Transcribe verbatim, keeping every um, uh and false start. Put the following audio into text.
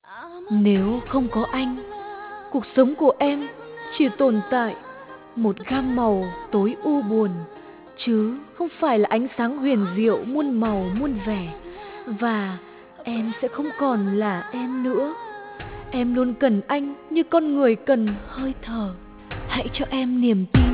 Nếu không có anh, cuộc sống của em chỉ tồn tại một gam màu tối u buồn, chứ không phải là ánh sáng huyền diệu muôn màu muôn vẻ. Và em sẽ không còn là em nữa. Em luôn cần anh như con người cần hơi thở. Hãy cho em niềm tin